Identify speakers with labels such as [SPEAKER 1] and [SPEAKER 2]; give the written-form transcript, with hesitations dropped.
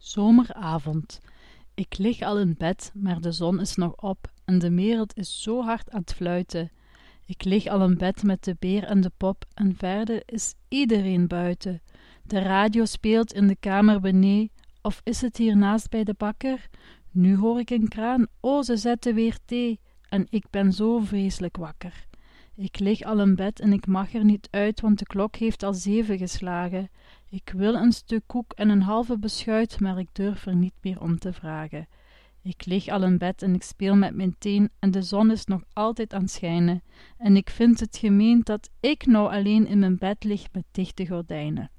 [SPEAKER 1] Zomeravond. Ik lig al in bed, maar de zon is nog op en de wereld is zo hard aan het fluiten. Ik lig al in bed met de beer en de pop en verder is iedereen buiten. De radio speelt in de kamer benee, of is het hiernaast bij de bakker? Nu hoor ik een kraan, o, ze zetten weer thee, en ik ben zo vreselijk wakker. Ik lig al in bed en ik mag er niet uit, want de klok heeft al 7 geslagen. Ik wil een stuk koek en een halve beschuit, maar ik durf er niet meer om te vragen. Ik lig al in bed en ik speel met mijn teen en de zon is nog altijd aan het schijnen. En ik vind het gemeen dat ik nou alleen in mijn bed lig met dichte gordijnen.